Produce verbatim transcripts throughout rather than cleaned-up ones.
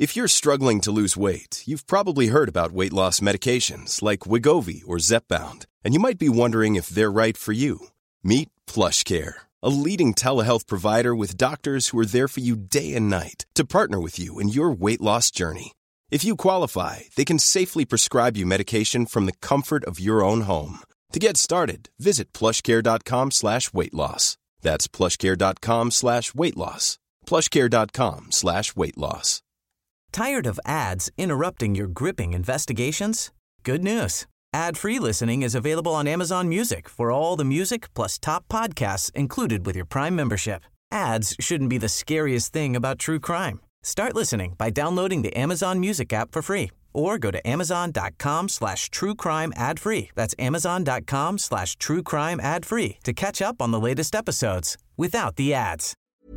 If you're struggling to lose weight, you've probably heard about weight loss medications like Wegovy or Zepbound, and you might be wondering if they're right for you. Meet PlushCare, a leading telehealth provider with doctors who are there for you day and night to partner with you in your weight loss journey. If you qualify, they can safely prescribe you medication from the comfort of your own home. To get started, visit plushcare.com slash weight loss. That's plushcare.com slash weight loss. plushcare.com slash weight loss. Tired of ads interrupting your gripping investigations? Good news. Ad-free listening is available on Amazon Music for all the music plus top podcasts included with your Prime membership. Ads shouldn't be the scariest thing about true crime. Start listening by downloading the Amazon Music app for free or go to amazon.com slash true crime ad free. That's amazon.com slash true crime ad free to catch up on the latest episodes without the ads.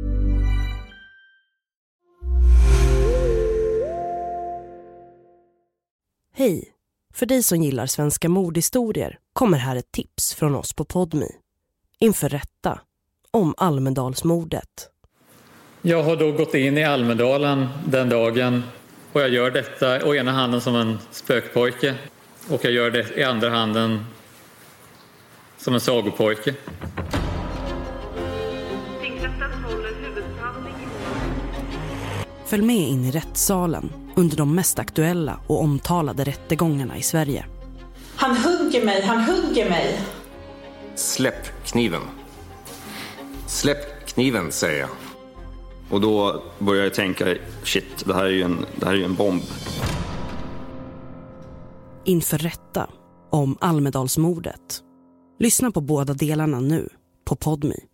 Hej! För dig som gillar svenska mordhistorier kommer här ett tips från oss på Podme. Inför rätta om Almedalsmordet. Jag har då gått in i Almedalen den dagen och jag gör detta å ena handen som en spökpojke och jag gör det i andra handen som en sagopojke. Följ med in i rättssalen under de mest aktuella och omtalade rättegångarna i Sverige. Han hugger mig, han hugger mig. Släpp kniven. Släpp kniven, säger jag. Och då börjar jag tänka, shit, det här är ju en, det här är ju en bomb. Inför rätta om Almedalsmordet. Lyssna på båda delarna nu på Podme.